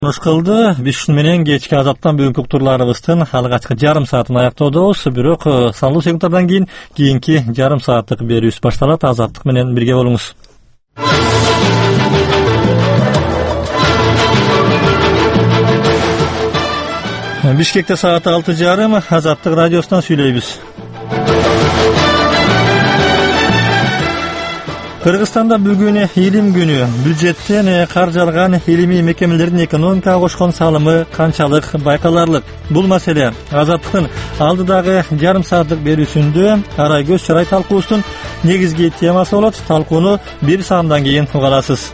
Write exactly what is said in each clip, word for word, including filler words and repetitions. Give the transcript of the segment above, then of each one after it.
Hoş kıldı. Biz menен kechki azaptan бүгүнкү уктурларыбыздын алгачкы жарым саатын аяктоодобуз. Бирок саналуу секундтардан кийин кийинки жарым сааттык берүүбүз башталат. Азаттык менен бирге болуңуз. Бишкекте саат алты жарым Азаттык радиосунан сүйлөйбүз. Кыргызстанда бүгүн илим күнү. Бюджеттен каржы алган илимий мекемелердин экономикага кошкон салымы канчалык байкаларлык? Бул маселе Азаттыктын алдыдагы жарым сааттык берүүсүндө арай көз чарай талкуусунун негизги темасы болот. Талкууну бир саамдан кийин уга аласыз.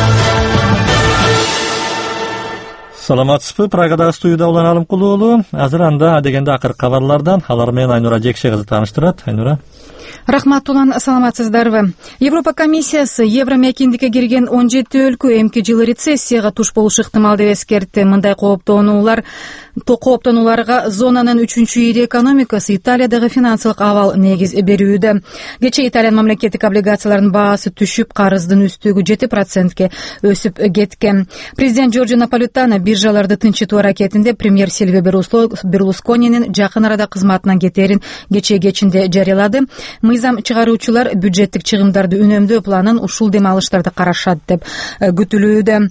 Саламатсызбы? Прагадагы студияда Улан Алымкулуу уулу. Азыр анда адегенде акыркы кабарлардан алар менен Айнура Жекше кызы тааныштырат. Айнура. Рахмат, Улан, саламатсыздарбы. Европа комиссиясы евро мейкиндикке кирген он жети өлкө эмки жылы рецессияга туш болушу ыктымал деп эскертти. Мындай кооптонуулар кооптонууларга зонанын үчүнчү ири экономикасы Италиядагы финансылык абал негиз берүүдө. Кечээ Италиянын мамлекеттик облигацияларынын баасы түшүп, карыздын үстүгү жети процентке өсүп кеткен. Президент Джорджо Наполитано биржаларды тынчытуу аракетинде премьер Сильвио Берлусконинин жакын арада кызматынан кетерин кечээ кечинде жарыялады. Мыйзам чыгаруучулар бюджеттик чыгымдарды үнөмдөө планын ушул дем алыштарда карашат деп күтүлүүдө.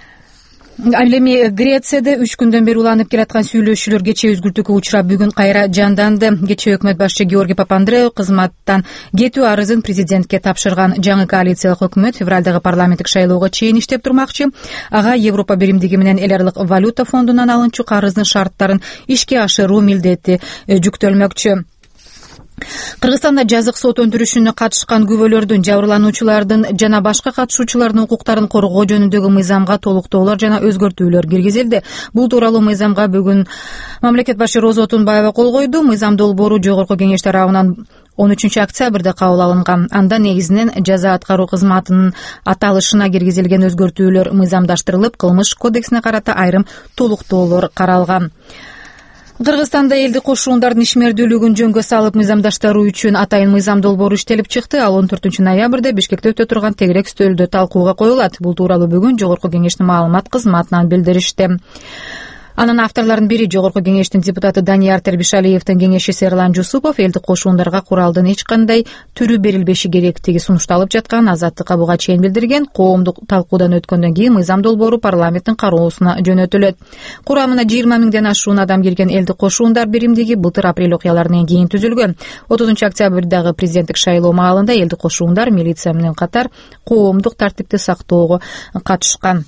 Ал эми Грецияда үч күндөн бери уланып келаткан сүйлөшүүлөр кечээ үзгүлтүүгө учурап бүгүн кайра жанданды. Кечээ өкмөт башчы Георгий Папандреou кызматтан кетүү арызын президентке тапшырган. Жаңы коалициялык өкмөт февралдагы парламенттик шайлоого чейин иштеп турмакчы. Ага Европа биримдиги менен эл аралык валюта фондунан алынчу карыздын шарттарын ишке ашыруу милдети жүктөлмөкчү. Кыргызстанда жазык сот өндүрүшүнө катышкан күбөлөрдүн, жабырлануучулардын жана башка катышуучулардын укуктарын коргоо жөнүндөгү мыйзамга толуктоолор жана өзгөртүүлөр киргизилди. Бул тууралуу мыйзамга бүгүн мамлекет башы Роза Отунбаева кол койду. Мыйзам долбоору жогорку кеңеш тарабынан он үчүнчү октябрда кабыл алынган. Анда негизинен жаза аткаруу кызматынын аталышына киргизилген өзгөртүүлөр мыйзамдаштырылып, кылмыш кодексине карата айрым толуктоолор каралган. Кыргызстанда элдик кошуундардын ишмердүүлүгүн жөнгө салып мыйзамдаштыруу үчүн атайын мыйзам долбоору иштелип чыкты. Ал он төртүнчү ноябрда Бишкекте өтө турган тегерек стөлдө талкууга коюлат. Бул тууралуу бүгүн жогорку кеңештин маалымат кызматынан билдиришти. Анын авторлорунун бири жогорку кеңештин депутаты Данияр Тербишалиевдин кеңешчиси Эрлан Жусупов элдик кошуундарга куралдын эч кандай түрү берилбеши керектиги сунушталып жаткан Азаттыкка буга чейин билдирген. Коомдук талкуудан өткөндөн кийин мыйзам долбоору парламенттин кароосуна жөнөтүлөт. Курамына жыйырма миңден ашуун адам кирген элдик кошуундар биримдиги былтыр апрель окуяларынан кийин түзүлгөн. отузунчу октябрдагы президенттик шайлоо маалында элдик кошуундар милиция менен катар коомдук тартипти сактоого катышкан.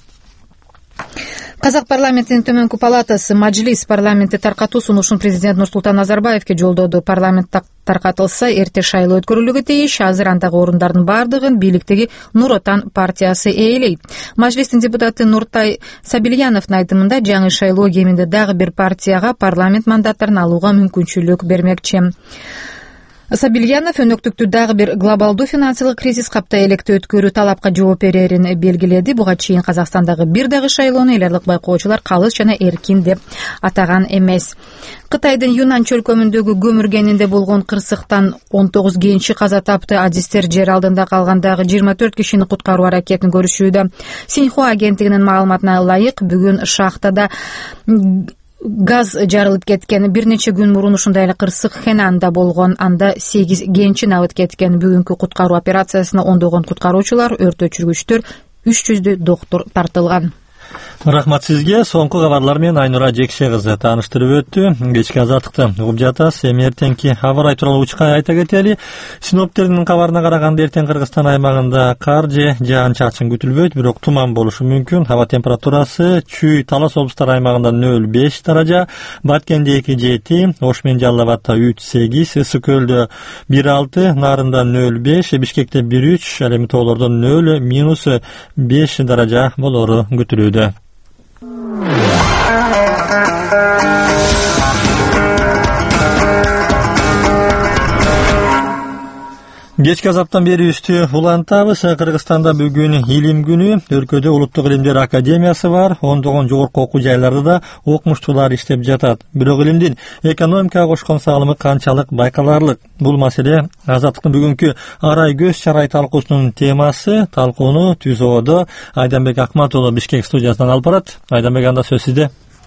Казак парламентинин төмөнкү палатасы Мажилис парламентти таркатуу сунушун президент Нурсултан Назарбаевке жолдоду. Парламент таркатылса, эрте шайлоо өткөрүлүүгө тийиш. Азыр андагы орундардын бардыгын бийликтеги Нур Отан партиясы ээлейт. Мажилистин депутаты Нуртай Сабильяновдун айтымында жаңы шайлоо кеминде дагы бир партияга парламент мандаттарын алууга мүмкүнчүлүк бермекчи. Сабильянов өнөктүктү дагы бир глобалдуу финансылык кризис каптай электе өткөрүү талапка жооп берерин белгиледи. Буга чейин Казакстандагы бир дагы шайлоону эл аралык байкоочулар калыс жана эркин деп атаган эмес. Кытайдын Юнан чөлкөмүндөгү көмүргенинде болгон кырсыктан он тогуз кенчи каза тапты. Адистер жер алдында калгандагы жыйырма төрт кишини куткаруу аракетин көрүшүүдө. Синьхуа агенттигинин маалыматына ылайык, бүгүн шахтада газ жарылып кеткен. Бир нече күн мурун ушундай эле кырсык Хенанда болгон. Анда сегиз кенчи абыт кеткен. Бүгүнкү куткаруу операциясына ондогон куткаруучулар, өрт өчүргүчтөр, үч жүздөй доктор тартылган. Рахмат сизге. Соңку кабарлар менен Айнура Жекше кызы тааныштырып өттү. Кечки Азаттыкты угуп жатасыз. Эми эртеңки аба ырайы тууралуу учка айта кетели. Синоптиктердин кабарына караганда эртең Кыргызстан аймагында кар же жаан-чачын күтүлбөйт, бирок туман болушу мүмкүн. Аба температурасы Чүй, Талас облустары аймагында нөл беш даража, Баткенде эки жети, Ош менен Жалал Абадта үч сегиз, Ысык Көлдө бир алты, Нарында нөл беш, Бишкекте бир үч, ал эми тоолордо нөл минус беш даража болору күтүлүүдө. Кечки азаттан берүүбүздү улантабыз. Кыргызстанда бүгүн илим күнү. Өлкөдө Улуттук илимдер академиясы бар. Ондогон жогорку окуу жайларда да окумуштуулар иштеп жатат. Бирок илимдин экономикага кошкон салымы канчалык байкаларлык? Бул маселе Азаттыктын бүгүнкү арай көз чарай талкуусунун темасы. Талкууну түзүүдө Айданбек Акмат уулу Бишкек студиясынан алып барат. Айданбек, анда сөз сизде.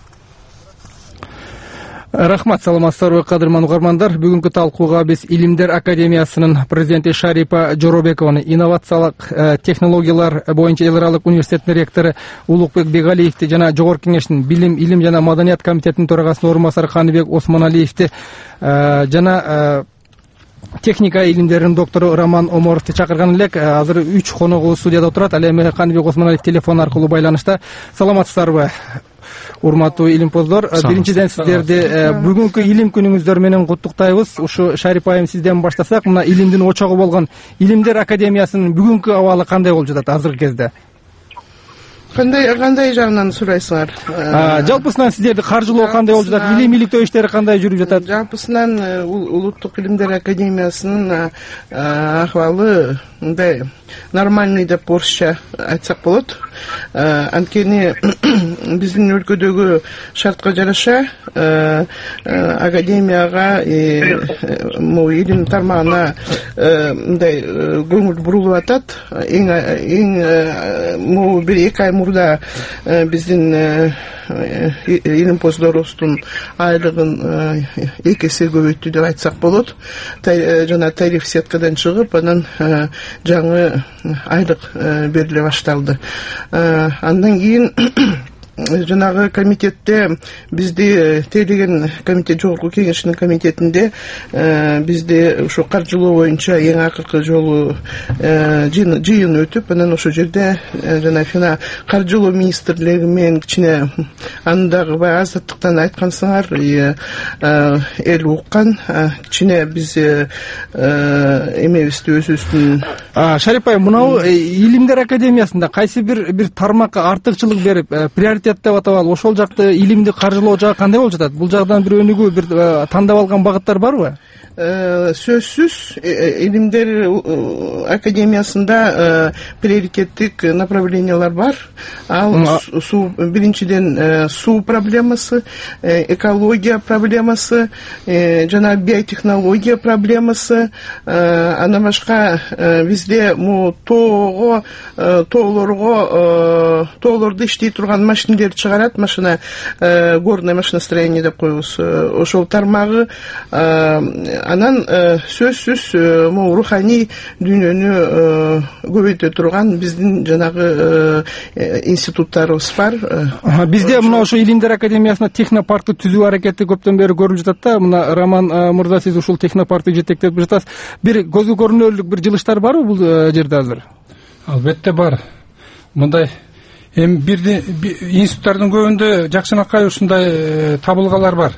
Рахмат, саламатсыздарбы кадырман угармандар. Бүгүнкү талкууга биз Илимдер академиясынын президенти Шарипа Жоробекованы, инновациялык технологиялар боюнча эл аралык университеттин ректору Улукбек Бегалиевди жана Жогорку кеңештин билим, илим жана маданият комитетинин төрагасынын орун басары Каныбек Осмоналиевди жана техника илимдеринин доктору Роман Омаровду чакырган элек. Азыр үч коногубуз студияда отурат. Ал эми Каныбек Осмоналиев телефон аркылуу байланышта. Саламатсыздарбы, урматтуу илимпоздор? Биринчиден сиздерди бүгүнкү илим күнүңүздөр менен куттуктайбыз. Ушу Шарипа айым сизден баштасак, мына илимдин очогу болгон Илимдер академиясынын бүгүнкү абалы кандай болуп жатат азыркы кезде? Кандай кандай жагынан сурайсыңар? Жалпысынан сиздерди каржылоо кандай болуп жатат? Илим иликтөө иштери кандай жүрүп жатат? Жалпысынан Улуттук илимдер академиясынын акыбалы мындай нормальный деп орусча айтсак болот. Анткени биздин өлкөдөгү шартка жараша академияга могу илим тармагына мындай көңүл бурулуп атат. Эң эң могу бир эки ай мурда биздин илимпоздорубуздун айлыгын эки эсе көбөйттү деп айтсак болот. Жана тариф сеткадан чыгып, анан жаңы айлык бериле башталды. Андан кийин жанагы комитетте бизди тейлеген комитет, жогорку кеңештин комитетинде бизди ушу каржылоо боюнча эң акыркы жолу жыйын өтүп, анан ошол жерде жана фина каржылоо министрлиги менен кичине андагы баягы Азаттыктан айткансыңар, эл уккан, кичине биз эмебизди өзүбүздүн. Шарипа, мынау Илимдер академиясында кайсы бир бир тармакка артыкчылык берип, приоритет деп атабал, ошол жакты илимди каржылоо жагы кандай болуп жатат? Бул жагдан бир өнүгүү, бир тандап алган багыттар барбы? Сөзсүз Илимдер академиясында приоритеттик направлениялар бар. Ал суу, биринчиден суу проблемасы, экология проблемасы, жана биотехнология проблемасы, андан башка бизде му тоого, тоолорго, тоолорду иштей турган машинелер чыгарат, машина, горное машиностроение деп коебуз. Ошол тармагы. Анан сөзсүз могу руханий дүйнөнү көбөйтө турган биздин жанагы институттарыбыз бар. Бизде мына ошо Илимдер академиясына технопаркты түзүү аракети көптөн бери көрүлүп жатат да. Мына Роман мырза, сиз ушул технопаркты жетектеп жатасыз. Бир көзгө көрүнөрлүк бир жылыштар барбы бул жерде азыр? Албетте бар. Мындай эми бир институттардын көбүндө жакшынакай ушундай табылгалар бар.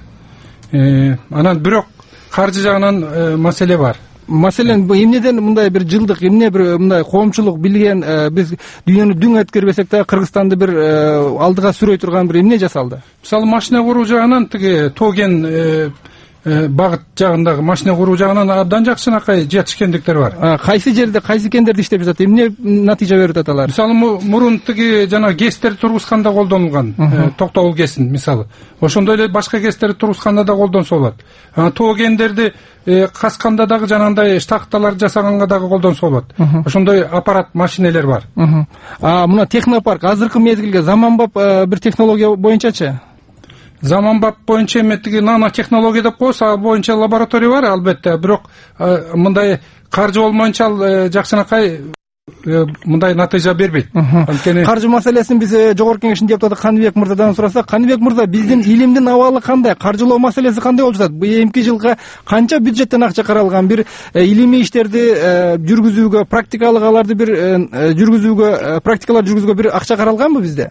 Анан бирок каржы жагынан маселе бар. Маселен, эмнеден мындай бир жылдык, эмне бир мындай коомчулук билген, биз дүйнөнү дүң эткербесек да Кыргызстанды бир алдыга сүрөй турган бир эмне жасалды? Мисалы, машина куруу жагынан тиги Тоген багыт жагындагы машина куруу жагынан абдан жакшынакай жетишкендиктер бар. Кайсы жерде, кайсы кендерде иштеп жатат? Эмне натыйжа берип атат алар? Мисалы, мурун тиги жана гэстер тургузганда колдонулган, токтогул гэсин мисалы. Ошондой эле башка гэстер тургузганда да колдонсо болот. Тоо кендерди касканда дагы жанагындай штахталар жасаганга дагы колдонсо болот. Ошондой аппарат, машинелер бар. Мына технопарк азыркы мезгилге заманбап бир технология боюнчачы? Заманбап боюнча эметиги нано технология деп коебуз, ал боюнча лаборатория бар албетте, бирок мындай каржы болмоюнча ал жакшынакай мындай натыйжа бербейт. Анткени каржы маселесин биз жогорку кеңештин депутаты Каныбек мырзадан сурасак, Каныбек мырза, биздин илимдин абалы кандай? Каржылоо маселеси кандай болуп жатат? Эмки жылга канча бюджеттен акча каралган? Бир илимий иштерди жүргүзүүгө, практикалык аларды бир жүргүзүүгө, практикалар жүргүзүүгө бир акча каралганбы бизде?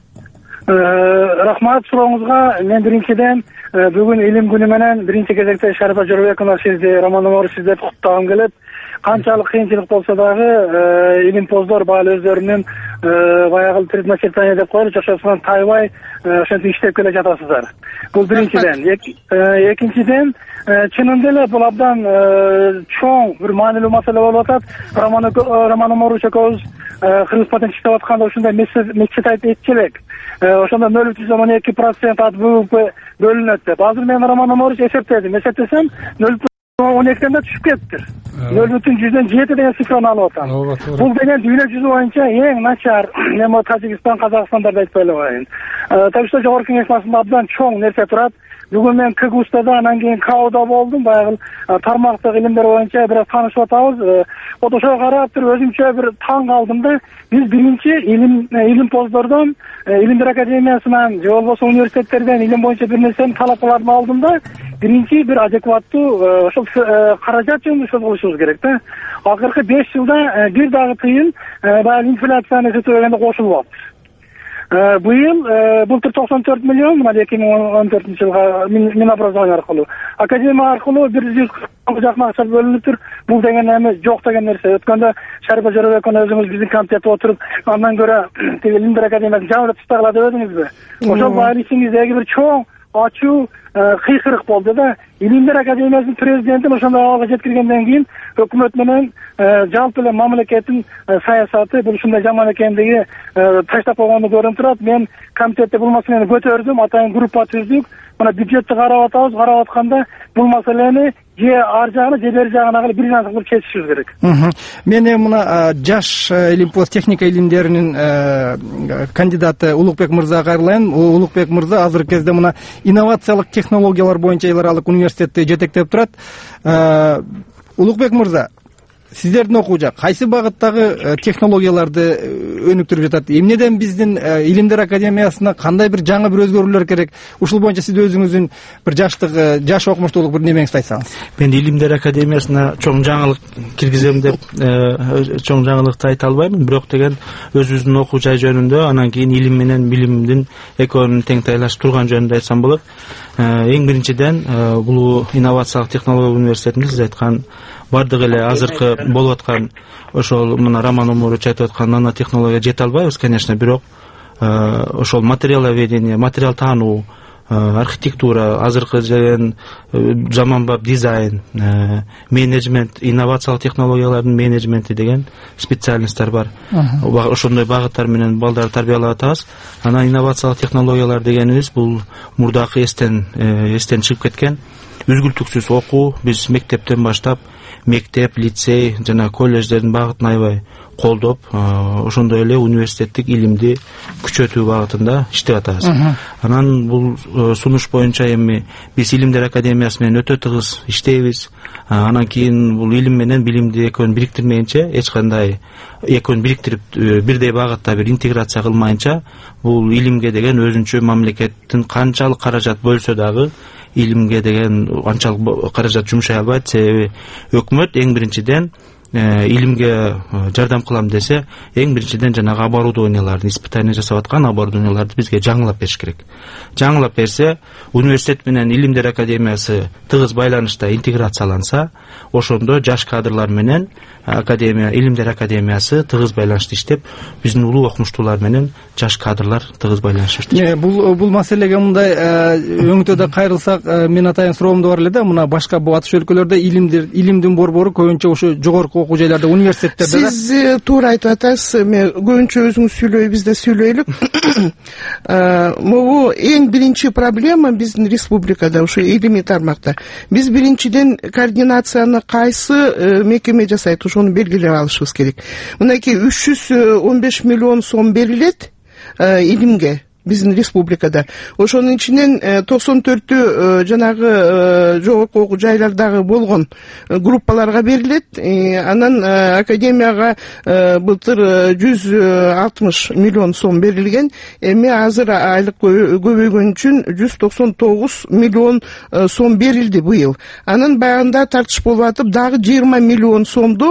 Рахмат сурооңузга. Мен биринчиден бүгүн илим күнү менен биринчи кезекте Шарипа Жоробековна сизди, Роман Омаров сиздерди куттагым келет. Канчалык кыйынчылык болсо дагы илимпоздор баалы өздөрүнүн баягы предначертание деп коелучу, ошосунан тайбай ошентип иштеп келе жатасыздар. Бул биринчиден. Экинчиден, чынында эле бул абдан чоң бир маанилүү маселе болуп атат. Роман Омарович экөөбүз кыргыз патент иштеп атканда ушундай мечет айтып этчи элек. Ошондо нөл бүтүн жүздөн он эки процент ат БВП бөлүнөт деп. Азыр мен Роман Омарович эсептедим. Эсептесем нөл бүтүн он экиден да түшүп кетиптир. нөл бүтүн жүздөн жети деген цифраны алып атам. Бул деген дүйнө жүзү боюнча эң начар. Мен могу Тажикстан, Казакстандарды айтпай эле коеюн. Так что жогорку кеңеш башында абдан чоң нерсе турат. Бүгүн мен КГУстада, анан кийин КАОда болдум. Баягы тармактык илимдер боюнча бир таанышып атабыз. Вот ошого карап туруп өзүмчө бир таң калдым да. Биз биринчи илим илимпоздордон, Илимдер академиясынан, же болбосо университеттерден илим боюнча бир нерсени талап кылардым алдым да. Биринчи бир адекваттуу ошол каражат жөнүндө сөз кылышыбыз керек да. Акыркы беш жылда бир дагы тыйын баягы инфляцияны эсептегенде кошулбаптыр. Быйыл былтыр токсон төрт миллион, мына эки миң он төртүнчү жылга Минобразование аркылуу, академия аркылуу бир жүз жакын акча бөлүнүптүр. Бул деген эми жок деген нерсе. Өткөндө Шарипа Жоробекова өзүңүз биздин комитетте отуруп, андан көрө тиги Илимдер академиясын жамырып таштагыла деп өдүңүзбү? Ошол байыр ичиңиздеги бир чоң ачуу кыйкырык болду да. Илимдер академиясынын президентин ошондой абалга жеткиргенден кийин өкмөт менен жалпы эле мамлекеттин саясаты бул ушундай жаман экендиги таштап койгону көрүнүп турат. Мен комитетте бул маселени көтөрдүм, атайын группа түздүк. Мына бюджетти карап атабыз, карап атканда бул маселени же ар жагына, же бери жагына кылып бир нерсе кылып чечишибиз керек. Мен мына жаш илимпоз техника илимдеринин кандидаты Улукбек мырзага кайрылайын. Улукбек мырза азыркы кезде мына инновациялык технологиялар боюнча эл аралык университетти жетектеп турат. Улукбек мырза, сиздердин окуу жак кайсы багыттагы технологияларды өнүктүрүп жатат? Эмнеден биздин Илимдер академиясына кандай бир жаңы бир өзгөрүүлөр керек? Ушул боюнча сиз өзүңүздүн бир жаштык, жаш окумуштуулук бир немеңизди айтсаңыз. Мен Илимдер академиясына чоң жаңылык киргизем деп чоң жаңылыкты айта албайм, бирок деген өзүбүздүн окуу жай жөнүндө, анан кийин илим менен билимдин экөөнүн тең тайлашып турган жөнүндө айтсам болот. Эң биринчиден бул инновациялык технология университетинде сиз айткан бардык эле азыркы болуп аткан ошол мына Роман Омарович айтып аткан нанотехнология жете албайбыз, конечно, бирок ошол материаловедение, материал таануу, архитектура, азыркы деген заманбап дизайн, менеджмент, инновациялык технологиялардын менеджменти деген специалисттер бар. Ошондой багыттар менен балдарды тарбиялап атабыз. Анан инновациялык технологиялар дегенибиз бул мурдакы эстен эстен чыгып кеткен үзгүлтүксүз окуу. Биз мектептен баштап мектеп, лицей жана колледждердин багытын аябай колдоп, ошондой эле университеттик илимди күчөтүү багытында иштеп атабыз. Анан бул сунуш боюнча эми биз Илимдер академиясы менен өтө тыгыз иштейбиз. Анан кийин бул илим менен билимди экөөнү бириктирмейинче, эч кандай экөөнү бириктирип бирдей багытта бир интеграция кылмайынча, бул илимге деген өзүнчө мамлекеттин канчалык каражат бөлсө дагы илимге деген анчалык каражат жумшай албайт. Себеби өкмөт эң биринчиден илимге жардам кылам десе, эң биринчиден жанагы оборудованияларды, испытание жасап аткан оборудованияларды бизге жаңылап бериш керек. Жаңылап берсе, университет менен Илимдер академиясы тыгыз байланышта интеграцияланса, ошондо жаш кадрлар менен академия, Илимдер академиясы тыгыз байланышта иштеп, биздин улуу окумуштуулар менен жаш кадрлар тыгыз байланышып иштешет. Бул бул маселеге мындай өңүтөдө кайрылсак, мен атайын суроомдо бар эле да, мына башка батыш өлкөлөрдө илимдер, илимдин борбору көбүнчө ушу жогорку окуу жайларда, университеттерде да. Сиз туура айтып атасыз. Мен көбүнчө өзүңүз сүйлөй, биз да сүйлөйлүк. Могу эң биринчи проблема биздин республикада, ушу илимий тармакта. Биз биринчиден координацияны кайсы мекеме жасайт, ошону белгилеп алышыбыз керек. Мынакей үч жүз он беш миллион сом берилет илимге биздин республикада. Ошонун ичинен токсон төртү жанагы жогорку окуу жайлардагы болгон группаларга берилет. Анан академияга былтыр жүз алтымыш миллион сом берилген. Эми азыр айлык көбөйгөн үчүн жүз токсон тогуз миллион сом берилди быйыл. Анан баягында тартыш болуп атып, дагы жыйырма миллион сомду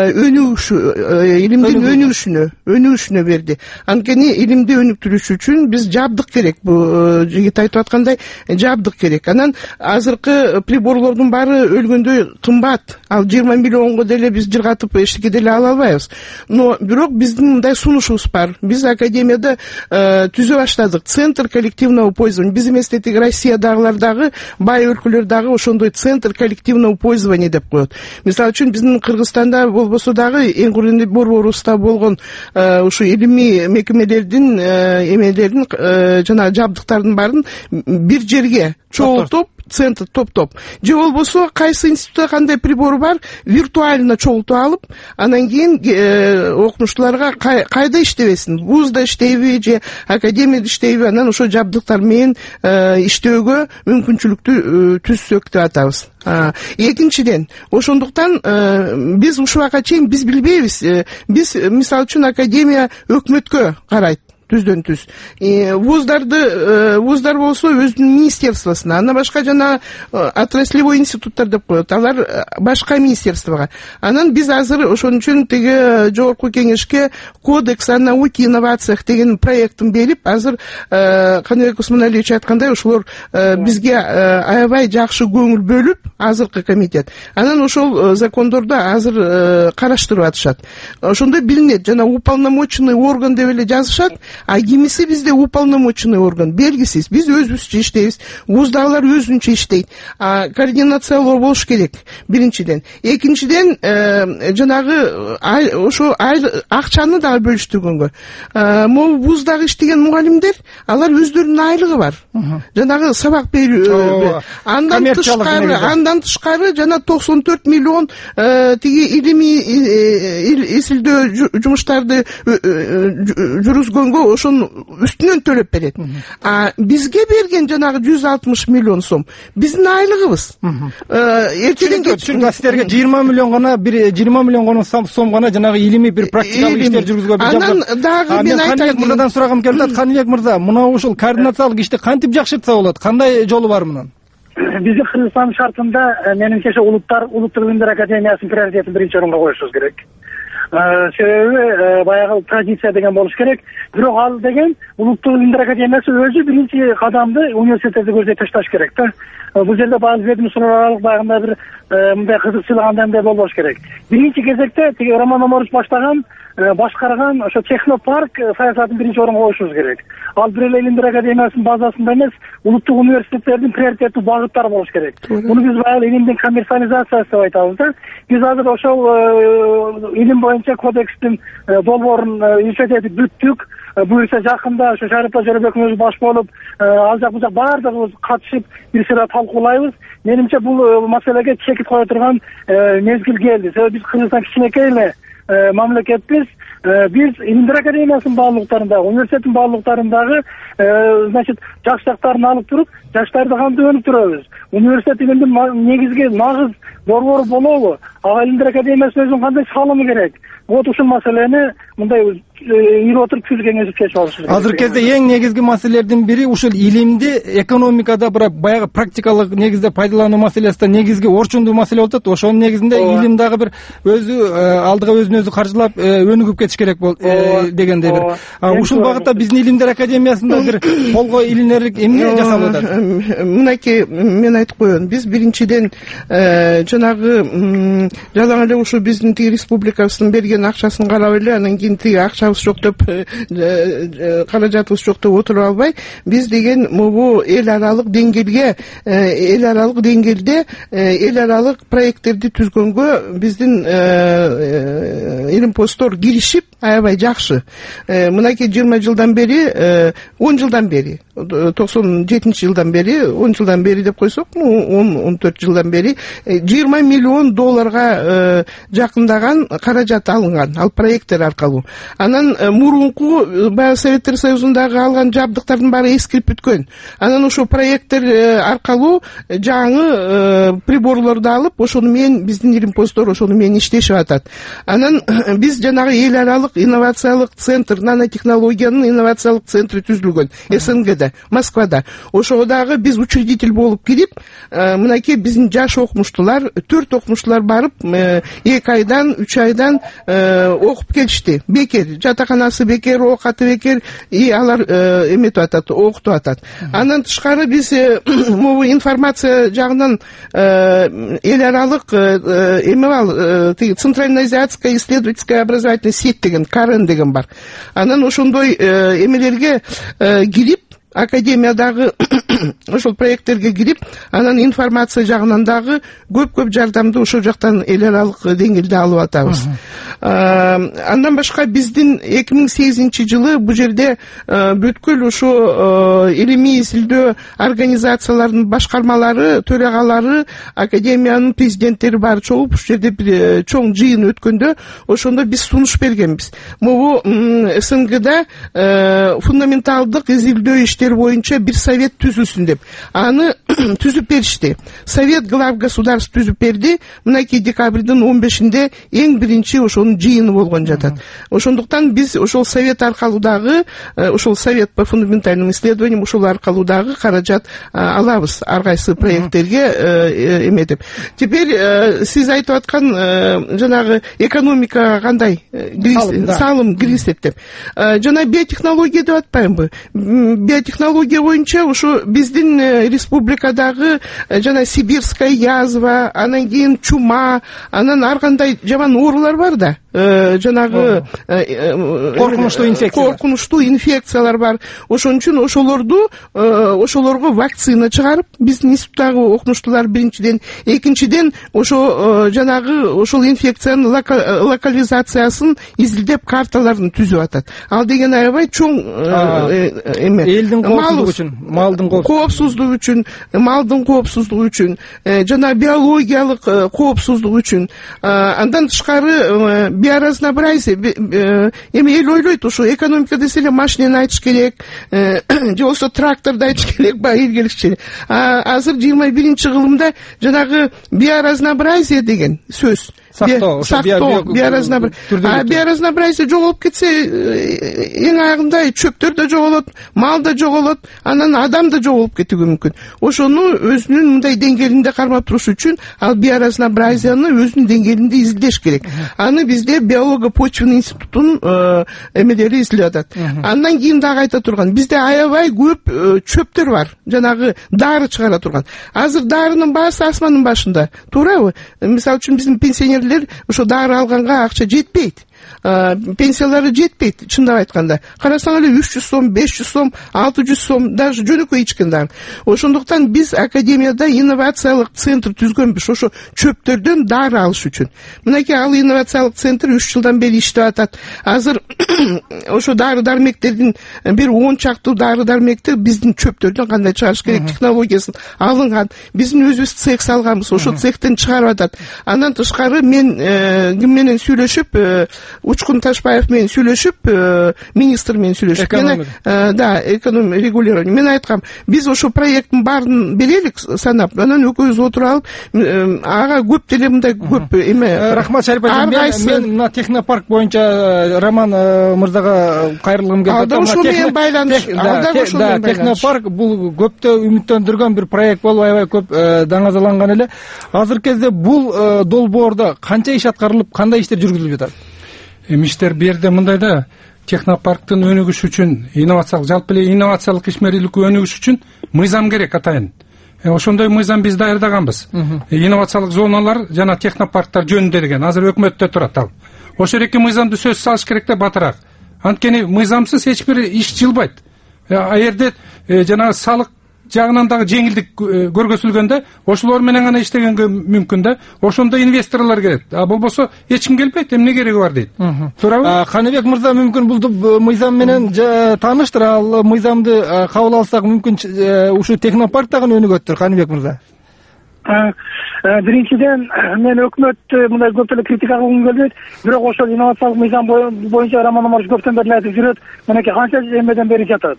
өнүгүш, илимдин өнүгүшүнө, өнүгүшүнө берди. Анткени илимди өнүктүрүш үчүн биз жабдык керек, бул жигит айтып аткандай жабдык керек. Анан азыркы приборлордун баары өлгөндөй кымбат. Ал жыйырма миллионго деле биз жыргатып эчтеке деле ала албайбыз. Но бирок биздин мындай сунушубуз бар. Биз академияда түзө баштадык центр коллективного пользования. Биз эмес тетиги Россиядагылар дагы, бай өлкөлөр дагы ошондой центр коллективного пользования деп коет. Мисалы үчүн биздин Кыргызстанда болбосо дагы эң курунду борборубузда болгон ушу илимий мекемелердин эмелерин жана жабдыктардын баарын бир жерге чогултуп, центр топ-топ. Же болбосо кайсы институтта кандай прибор бар, виртуально чогултуп алып, анан кийин окумуштууларга кайда иштебесин, вузда иштейби же академияда иштейби, анан ошо жабдыктар менен иштөөгө мүмкүнчүлүктү түзсөк деп атабыз. Экинчиден, ошондуктан биз ушуга чейин биз билбейбиз. Биз мисалы үчүн академия өкмөткө карайт. Түздөн түз. Вуздарды, вуздар болсо өзүнүн министерствосуна, андан башка жана отраслевой институттар деп коет. Алар башка министерствого. Анан биз азыр ошон үчүн теге жогорку кеңешке кодекс о науке и инновациях деген проектин берип, азыр Каныбек Усмоналиевич айткандай, ошолор бизге аябай жакшы көңүл бөлүп, азыркы комитет. Анан ошол закондордо азыр караштырып атышат. Ошондой билинет, жана уполномоченный орган деп эле жазышат. А кимиси бизде уполномоченный орган белгисиз. Биз өзүбүзчө иштейбиз. Вуздагылар өзүнчө иштейт. А координациялоо болуш керек, биринчиден. Экинчиден, жанагы ошо акчаны дагы бөлүштүргөнгө. Могу вуздагы иштеген мугалимдер, алар өздөрүнүн айлыгы бар. Жанагы сабак берүү. Андан тышкары, андан тышкары жана токсон төрт миллион тиги илимий эсилдөө жумуштарды жүргүзгөнгө ошонун үстүнөн төлөп берет. А бизге берген жанагы жүз алтымыш миллион сом биздин айлыгыбыз. Эртеден кечке сиздерге жыйырма миллион гана, бир жыйырма миллион сом гана жанагы илимий бир практикалык иштер жүргүзгөнгө бир жабдык. Анан дагы мен айтайын, мырзадан сурагым келип атат. Каныбек мырза, мына ушул координациялык ишти кантип жакшыртса болот? Кандай жолу бар мунун? Биздин Кыргызстан шартында менимче улуттар, улуттук илимдер академиясынын приоритетин биринчи орунга коюшубуз керек. Себеби баягы традиция деген болуш керек. Бирок ал деген улуттук илимдер академиясы өзү биринчи кадамды университеттерде көрсөтүп ташташ керек да. Бул жерде баары ведомстволор баягындай бир мындай кызык сыйлагандай болбош керек. Биринчи кезекте тиги Роман Омарович баштаган, башкарган ошо технопарк саясатын биринчи орунга коюшубуз керек. Ал бир эле илимдер академиясынын базасында эмес, улуттук университеттердин приоритеттүү багыттары болуш керек. Муну биз баягы илимдин коммерциализациясы деп айтабыз да. Биз азыр ошол илим боюнча кодекстин долбоорун ишет этип бүттүк. Буюрса жакында ошо Шарипа Жоробеков өзү баш болуп, ал жак бул жак баардыгыбыз катышып бир сыйра талкуулайбыз. Менимче бул маселеге чекит кое турган мезгил келди. Себеби биз Кыргызстан кичинекей эле мамлекетпиз. Биз илимдер академиясынын баалуулуктарындагы, университеттин баалуулуктарындагы, значит, жакшылыктарын алып туруп, жаштарды кантип өнүктүрөбүз? Университет илимдин негизги нагыз борбору болобу? Ага илимдер академиясы өзүнүн кандай салымы керек? Вот ушул маселени мындай ири отуруп күз кеңешип чечип алыш керек. Азыркы кезде эң негизги маселелердин бири ушул илимди экономикада бирок баягы практикалык негизде пайдалануу маселесинде негизги орчундуу маселе болуп атат. Ошонун негизинде илим дагы бир өзү алдыга өзүн өзү каржылап өнүгүп кетиш керек болот дегендей бир. Ушул багытта биздин илимдер академиясында бир колго илинирлик эмне жасалып атат? Мынакей мен айтып коеюн. Биз биринчиден жанагы жалаң эле ушу биздин тиги республикабыздын берген акчасын карап эле, анан кийин тиги акчабыз жок деп, каражатыбыз жок деп отуруп албай, биз деген могу эл аралык деңгээлге, эл аралык деңгээлде эл аралык проекттерди түзгөнгө биздин илимпоздор киришип аябай жакшы. Мынакей жыйырма жылдан бери, он жылдан бери, токсон жетинчи жылдан бери, он жылдан бери деп койсок, он он төрт жылдан бери жыйырма миллион долларга жакындаган каражат алынган, ал проекттер аркылуу. Анан мурунку баягы Советтер Союзундагы алган жабдыктардын баары эскирип бүткөн. Анан ошо проекттер аркылуу жаңы приборлорду алып, ошону менен биздин илимпоздор ошону менен иштешип атат. Анан биз жанагы эл аралык инновациялык центр, нанотехнологиянын инновациялык центри түзүлгөн СНГде, Москвада. Ошого дагы биз учредитель болуп кирип, мынакей биздин жаш окумуштуулар, төрт окумуштуулар барып, эки айдан, үч айдан окуп келишти. Бекер, жатаканасы бекер, оокаты бекер, и алар эметип атат, окутуп атат. Андан тышкары биз могу информация жагынан эл аралык эме бар, Центральноазиатская исследовательская образовательная сеть деген, Карен деген бар. Анан ошондой эмелерге кирип, академиядагы ошол проекттерге кирип, анан информация жагынан дагы көп-көп жардамды ошол жактан эл аралык деңгээлде алып атабыз. Андан башка биздин эки миң сегизинчи жылы бул жерде бүткүл ошо илимий изилдөө организацияларынын башкармалары, төрагалары, академиянын президенттери баары чогулуп ушул жерде бир чоң жыйын өткөндө ошондо биз сунуш бергенбиз. Могу СНГда фундаменталдык изилдөө иштери боюнча бир совет түзүлсүн деп. Аны түзүп беришти. Совет глав государств түзүп берди. Мынакей декабрдын он бешинде эң биринчи ошонун жыйыны болгон жатат. Ошондуктан биз ошол совет аркылуу дагы, ошол совет по фундаментальным исследованиям ошол аркылуу дагы каражат алабыз ар кайсы проекттерге эметип. Теперь сиз айтып аткан жанагы экономикага кандай салым киргизет деп. Жана биотехнология деп атпаймынбы? Биотехнология боюнча ошо биздин республикадагы жана сибирская язва, анан кийин чума, анан ар кандай жаман оорулар бар да. Жанагы коркунучтуу инфекциялар коркунучтуу инфекциялар бар. Ошон үчүн ошолорду ошолорго вакцина чыгарып, биздин институттагы окумуштуулар биринчиден, экинчиден ошо жанагы ошол инфекциянын локализациясын изилдеп карталарын түзүп атат. Ал деген аябай чоң эме элдин коопсуздугу үчүн, малдын коопсуздугу үчүн, малдын коопсуздугу үчүн, жана биологиялык коопсуздугу үчүн. Андан тышкары биоразнообразие, эми эл ойлойт, ошо экономика десе эле машинени айтыш керек, же болбосо тракторду айтыш керек, баа ийгиликчи. Азыр жыйырма биринчи кылымда жанагы биоразнообразие деген сөз. Сактоо, биоразнообразие. Биоразнообразие жоголуп кетсе, эң агында чөптөр да жоголот, мал да жоголот, анан адам да жоголуп кетүүгө мүмкүн. Ошону өзүнүн мындай деңгээлинде кармап туруш үчүн ал биоразнообразияны өзүнүн деңгээлинде изилдеш керек. Аны бизде биолого-почвенный институтунун эмелери изилдеп атат. Андан кийин дагы айта турган, бизде аябай көп чөптөр бар, жанагы дары чыгара турган. Азыр дарынын баасы асмандын башында, туурабы? Мисалы үчүн биздин пенсионер ошо дары алганга акча жетпейт. Пенсиялары жетпейт, чындап айтканда. Карасаң эле үч жүз сом, беш жүз сом, алты жүз сом, даже жөнөкөй ичкен дары. Ошондуктан биз академияда инновациялык центр түзгөнбүз, ошо чөптөрдөн дары алыш үчүн. Мынакей ал инновациялык центр үч жылдан бери иштеп атат. Азыр ошо дары дармектердин бир он чактуу дары дармекти биздин чөптөрдөн кандай чыгарыш керек технологиясын алынган. Биздин өзүбүз цех салганбыз, ошо цехтен чыгарып атат. Андан тышкары мен ким менен сүйлөшүп, Учкун Ташбаев менен сүйлөшүп, министр менен сүйлөшүп, мен да, экономия регулирование. Мен айткам, биз ошо проекттин баарын берелик санап, анан экөөбүз отуруп алып, ага көп деле мындай көп эме. Рахмат Шарипа, мен мына технопарк боюнча Роман мырзага кайрылгым келип атат. Алда ошо менен байланыш, алда ошо менен байланыш. Технопарк бул көптө үмүттөндүргөн бир проект болуп, аябай көп даңазаланган эле. Азыркы кезде бул долбоордо канча иш аткарылып, кандай иштер жүргүзүлүп жатат? Эми иштер бу жерде мындай да, технопарктын өнүгүшү үчүн, инновациялык, жалпы эле инновациялык ишмердүүлүккө өнүгүш үчүн мыйзам керек атайын. Ошондой мыйзам биз даярдаганбыз. Инновациялык зоналар жана технопарктар жөнүндө деген азыр өкмөттө турат ал. Ошол эки мыйзамды сөз салыш керек да батыраак. Анткени мыйзамсыз эч бир иш жылбайт. А жерде жана салык жагынан дагы жеңилдик көргөзүлгөндө ошолор менен гана иштегенге мүмкүн да. Ошондо инвесторлор келет. А болбосо эч ким келбейт, эмне кереги бар дейт. Туурабы? Каныбек мырза мүмкүн бул мыйзам менен тааныштыр. Ал мыйзамды кабыл алсак мүмкүн ушу технопарк дагы өнүгөттүр, Каныбек мырза. Биринчиден мен өкмөттү мындай көп эле критика кылгым келбейт, бирок ошол инновациялык мыйзам боюнча Роман Омарович көптөн бери айтып жүрөт. Мынакей канча эмеден бери жатат.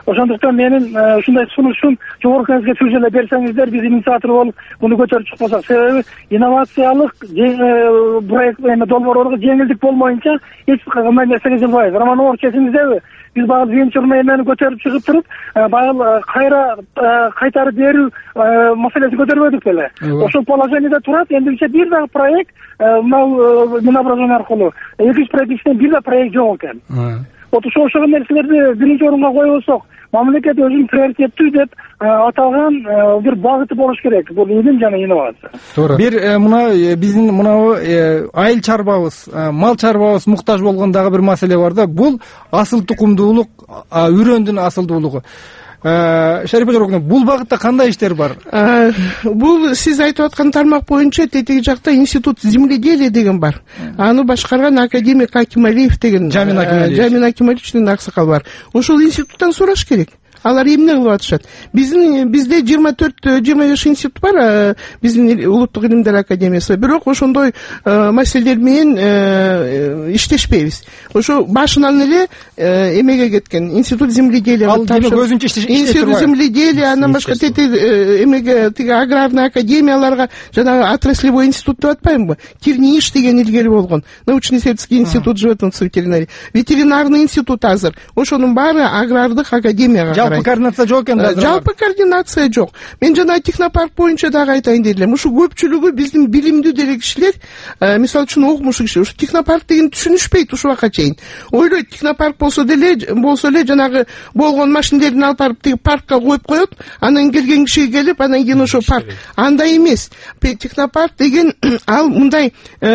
Ошондуктан менин ушундай сунушум жогорку сөз эле берсеңиздер, биз инициатор болуп муну көтөрүп чыкпасак. Себеби инновациялык проект эме долбоорлорго жеңилдик болмоюнча эч кандай нерсеге жылбайбыз. Роман Омарович эсиңиздеби? Биз багы венчурный эмени көтөрүп чыгып туруп, баягы кайра кайтарып берүү маселесин көтөрбөдүк беле. Ошол положениеде турат. Эндигиче бир дагы проект мына Минобразование аркылуу экинчи проект ичинен бир да проект жок экен. Вот ошол ошол нерселерди биринчи орунга койбосок, мамлекет өзүн приоритеттүү деп аталган бир багыты болуш керек. Бул илим жана инновация. Туура. Бир мына биздин мына айыл чарбабыз, мал чарбабыз муктаж болгон дагы бир маселе бар да. Бул асыл тукумдуулук, үрөндүн асылдуулугу. Шарипа Жороковна, бул багытта кандай иштер бар? Бул сиз айтып аткан тармак боюнча тетиги жакта институт земледелия деген бар. Аны башкарган академик Акималиев деген Жамин Акималиевичтин аксакал бар. Ошол институттан сураш керек. Алар эмне кылып атышат? Биздин бизде жыйырма төрт жыйырма беш институт бар, биздин улуттук илимдер академиясы. Бирок ошондой маселелер менен иштешпейбиз. Ошо башынан эле эмеге кеткен институт земледелия. Ал демек өзүнчө иштешет. Институт земледелия, андан башка тети эмеге тиги аграрный академияларга, жанагы отраслевой институт деп атпаймынбы? Кирниш деген илгери болгон. Научно-исследовательский институт животноводства ветеринарии. Ветеринарный институт азыр. Ошонун баары агрардык академияга. Жалпы координация жок экен да. Жалпы координация жок. Мен жана технопарк боюнча дагы айтайын дедим. Ушу көпчүлүгү биздин билимдүү деле кишилер, мисалы үчүн окумуш киши, ушу технопарк деген түшүнүшпөйт ушул убакка чейин. Ойлойт, технопарк болсо деле, болсо эле жанагы болгон машиналерин алып барып тиги паркка коюп коет, анан келген киши келип, анан кийин ошо парк. Андай эмес. Технопарк деген ал мындай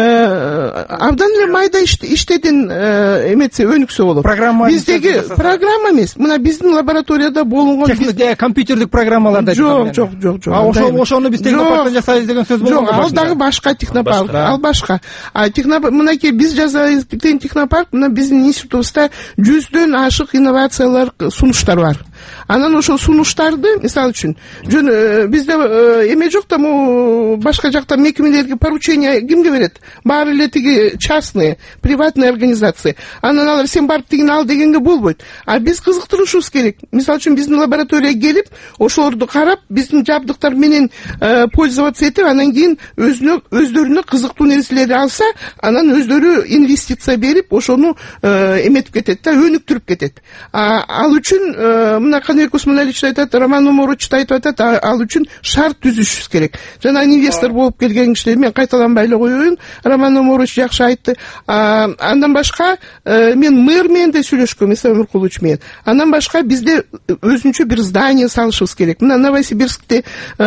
абдан эле майда иштеден эметсе өнүксө болот. Биздеги программа эмес. Мына биздин лаборатория да болгон компьютердик программаларда жок, жок, жок, жок. А ошол ошону биз технопарктан жасайбыз деген сөз болгон. Жок, ал дагы башка технопарк, ал башка. А технопарк мынакей биз жасайбыз деген технопарк, мына биздин институтубузда жүздөн ашык инновациялар, сунуштар бар. Анан ошол сунуштарды, мисалы үчүн, жөн бизде эме жок да, му башка жакта мекемелерге поручение кимге берет? Баары эле тиги частный, приватный организация. Анан алар сен барып тигин ал дегенге болбойт. А биз кызыктырышыбыз керек. Мисалы үчүн биздин лабораторияга келип, ошолорду карап, биздин жабдыктар менен пользоваться этип, анан кийин өзүнө өздөрүнө кызыктуу нерселерди алса, анан өздөрү инвестиция берип, ошону эметип кетет да, өнүктүрүп кетет. Ал үчүн мына Каныбек Усманалиевич айтат, Роман Омарович айтып атат, ал үчүн шарт түзүшүбүз керек. Жана инвестор болуп келген кишилер, мен кайталанбай эле коеюн, Роман Омарович жакшы айтты. Андан башка мен мэр менен да сүйлөшкөм, Исаев Муркулович менен. Андан башка бизде өзүнчө бир здание салышыбыз керек. Мына Новосибирскте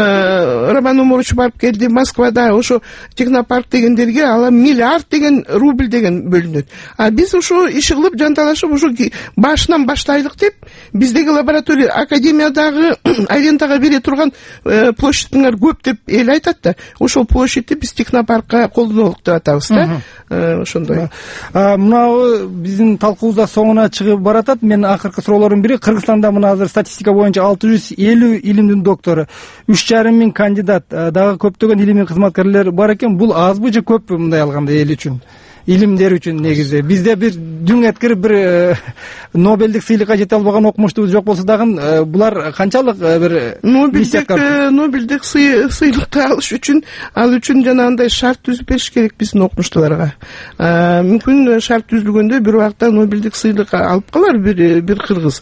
Роман Омарович барып келди, Москвада ошо технопарк дегендерге ала миллиард деген рубль деген бөлүнөт. А биз ошо иш кылып жанталашып ошо башынан баштайлык деп, биздеги лаборатория академиядагы арендага бере турган площадьтыңар көп деп эл айтат да. Ошол площадьти биз технопаркка колдонолук деп атабыз да. Ошондой. Мына биздин талкуубузда соңуна чыгып баратат. Мен акыркы суроолордун бири, Кыргызстанда мына азыр статистика боюнча алты жүз элүү илимдин доктору, үч жарым миң кандидат, дагы көптөгөн илимий кызматкерлер бар экен. Бул азбы же көппү мындай алганда эл үчүн? Илимдер үчүн негизи бизде бир дүң эткир бир Нобелдик сыйлыкка жете албаган окумуштубуз жок болсо дагы булар канчалык бир Нобелдик Нобелдик сыйлыкты алыш үчүн ал үчүн жанагындай шарт түзүп бериш керек биздин окумуштууларга. Мүмкүн шарт түзүлгөндө бир убакта Нобелдик сыйлык алып калар бир бир кыргыз.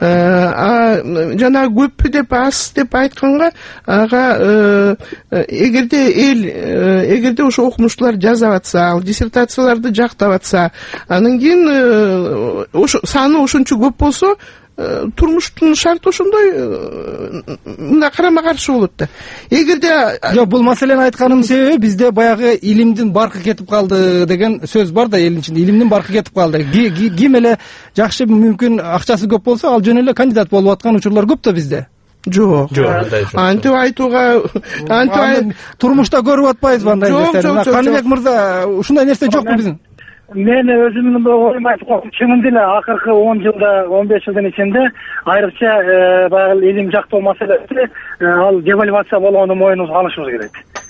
А жанагы көппү деп аз деп айтканга, ага эгерде эл эгерде ошо окумуштуулар жазап атса, ал диссертация жактап атса, анан кийин ошо саны ошончо көп болсо, турмуштун шарты ошондой мына карама каршы болот да. Эгерде жок, бул маселени айтканымдын себеби бизде баягы илимдин баркы кетип калды деген сөз бар да, элдин ичинде илимдин баркы кетип калды. Ким эле жакшы, мүмкүн акчасы көп болсо, ал жөн эле кандидат болуп аткан учурлар көп да бизде. Жок. Антип айтууга, антип турмушта көрүп атпайбызбы андай нерселерди? Каныбек мырза, ушундай нерсе жокпу биздин? Мен өзүмдүн оюм айтып коем, чынында эле акыркы он жылда, он беш жылдын ичинде айрыкча баягы илим жактоо маселеси ал девальвация болгонун моюнубузга алышыбыз керек.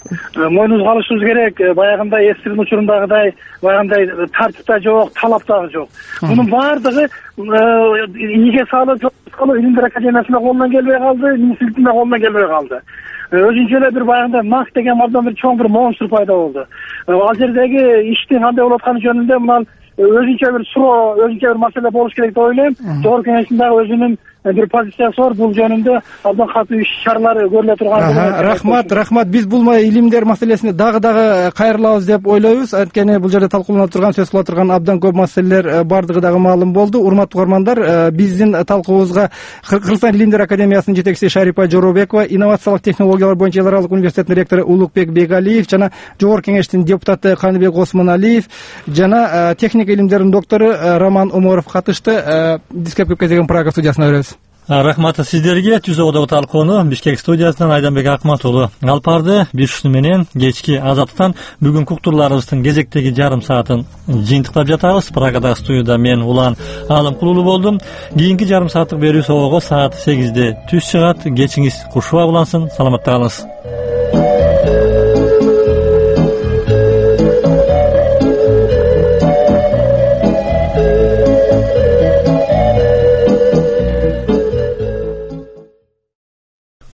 мойнубузга алышыбыз керек. Баягындай эстирдин учурундагыдай баягындай тартип да жок, талап дагы жок. Мунун баардыгы ийге салып, Илимдер академиясында колунан келбей калды, министрликтин да колунан келбей калды. Өзүнчө эле бир баягындай МАК деген абдан бир чоң бир монстр пайда болду. Ал жердеги иштин кандай болуп атканы жөнүндө мына өзүнчө бир суроо, өзүнчө бир маселе болуш керек деп ойлойм. Жогорку кеңештин дагы өзүнүн бир позициясы бар, бул жөнүндө абдан катуу иш чаралар көрүлө турган. Рахмат, рахмат. Биз бул илимдер маселесине дагы дагы кайрылабыз деп ойлойбуз. Анткени бул жерде талкууланып турган, сөз кыла турган абдан көп маселелер бардыгы дагы маалым болду. Урматтуу угармандар, биздин талкуубузга Кыргызстан Илимдер академиясынын жетекчиси Шарипа Жоробекова, инновациялык технологиялар боюнча эл аралык университеттин ректору Улукбек Бегалиев жана Жогорку кеңештин депутаты Каныбек Осмоналиев жана техника илимдеринин доктору Роман Умаров катышты. Дискеп көп кезеген программа студиясына беребиз. Рахмат сиздерге. Түзөгөдөгү талкууну Бишкек студиясынан Айданбек Акмат уулу алып барды. Биз ушуну менен кечки азаттыктан бүгүнкү уктурларыбыздын кезектеги жарым саатын жыйынтыктап жатабыз. Прагадагы студияда мен Улан Алым Кулулуу болдум. Кийинки жарым сааттык берүү соого саат сегизде түз чыгат. Кечиңиз кушуа улансын. Саламатта калыңыз.